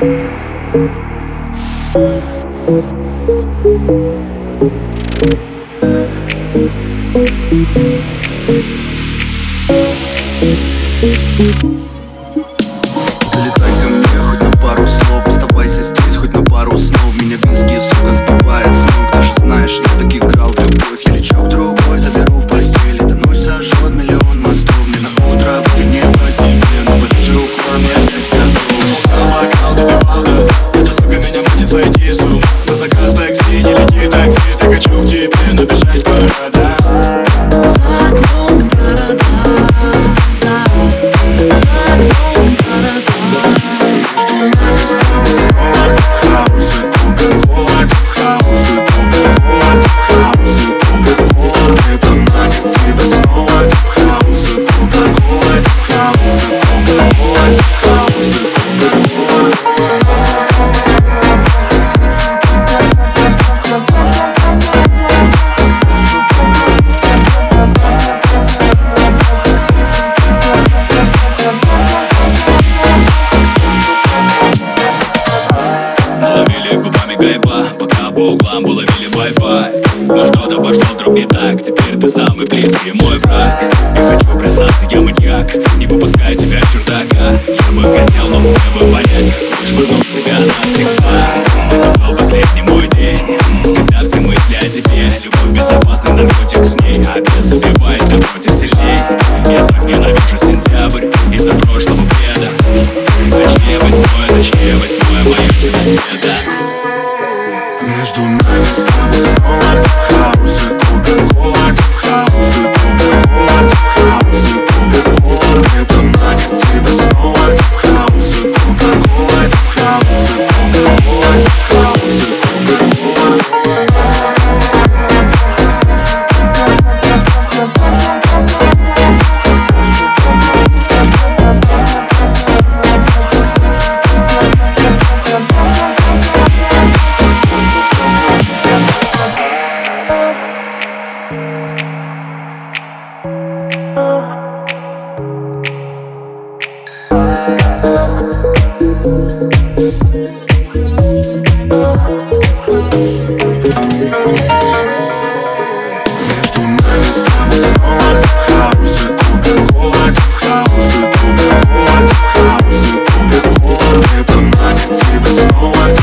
Залетай ко мне хоть на пару слов, оставайся здесь хоть на пару снов. Меня виски, сука, сбивает с ног. Ты же знаешь, я так играл в любовь. Я лечу к другой, заберу в постель. Эта ночь сожжет миллион мостов. Мне на утро будет не по себе, но по вечеру в хламе опять готов. Бокал добивал, да, эта сука меня манит сойти с ума. На заказ такси, не лети таксист. Я хочу к тебе, но бежать пора, да. За окном города. Пока по углам уловили Wi-Fi. Но что-то пошло вдруг не так. Теперь ты самый близкий мой враг. Я хочу признаться, я маньяк. Не выпускай тебя с чердака. Я бы хотел, но мне бы понять, как швырнуть тебя навсегда. Это был последний мой день, когда все мысли о тебе. Любовь безопасный наркотик с ней, а бес убивает напротив сильней. Я так ненавижу сентябрь из-за прошлого бреда. Точнее восьмое мое чудо света. Между нами с тобой снова хаос и кока-кола, хаос и кока-кола, хаос и кока-кола. Это манит тебя снова. Хаос и кока-кола, хаос и кока-кола, хаос и кока-кола. Между нами с тобой снова хаос и кока-кола, хаос и кока-кола, хаос и кока-кола. Это манит тебя снова.